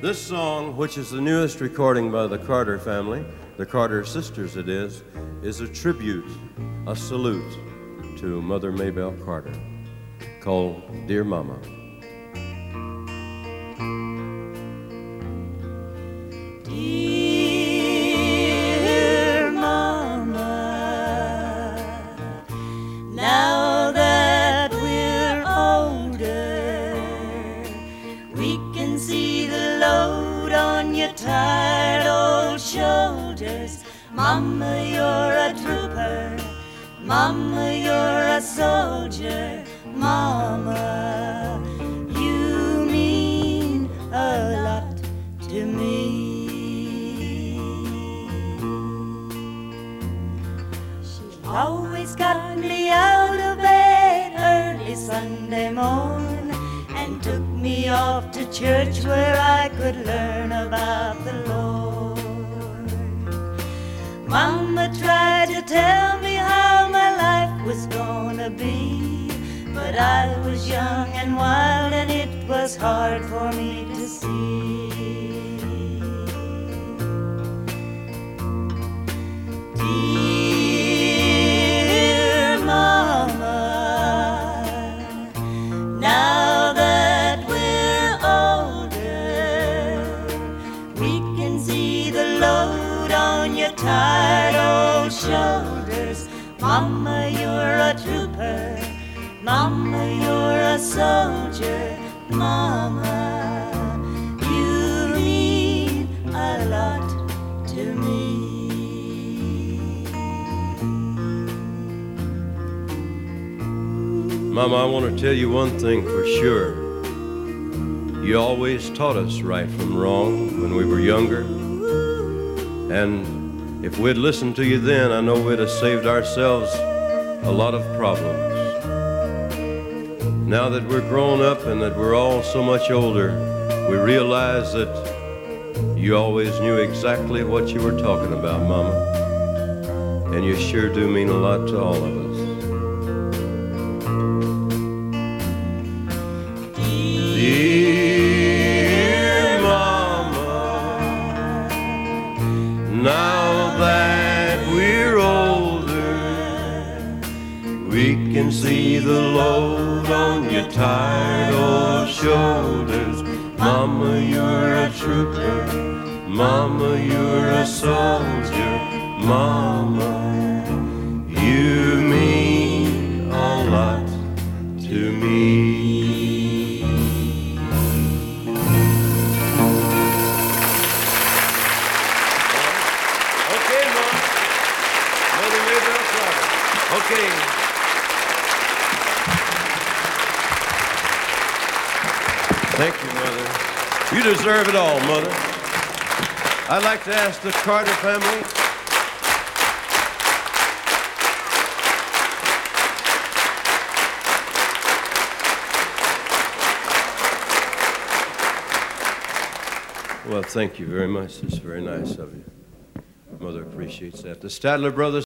This song, which is the newest recording by the Carter family, the Carter sisters it is a tribute, a salute to Mother Maybelle Carter, called Dear Mama. Dear Mama, now that we're older, we can see the load on your tired old shoulders. Mama, you're a trooper. Mama, you're a soldier. Mama, you mean a lot to me. She always got me out of bed early Sunday morn and took me off to church where I could learn about the Lord. Mama tried to tell me how my life was gonna be, but I was young and wild and it was hard for me to see. Dear Mama, now that we're older, we can see the load on your tired old shoulders. Mama, you're a trooper. Mama, you're a soldier. Mama, you mean a lot to me. Mama, I want to tell you one thing for sure. You always taught us right from wrong when we were younger. And if we'd listened to you then, I know we'd have saved ourselves a lot of problems. Now that we're grown up and that we're all so much older, we realize that you always knew exactly what you were talking about, Mama. And you sure do mean a lot to all of us. Dear Mama, now that we're older, we can see the load on your tired old shoulders. Mama, you're a trooper. Mama, you're a soldier. Mama, you mean a lot to me. Okay, Mom. Mother Maybelle Carter. Okay. Thank you, Mother. You deserve it all, Mother. I'd like to ask the Carter family. Well, thank you very much. It's very nice of you. Mother appreciates that. The Stadler brothers.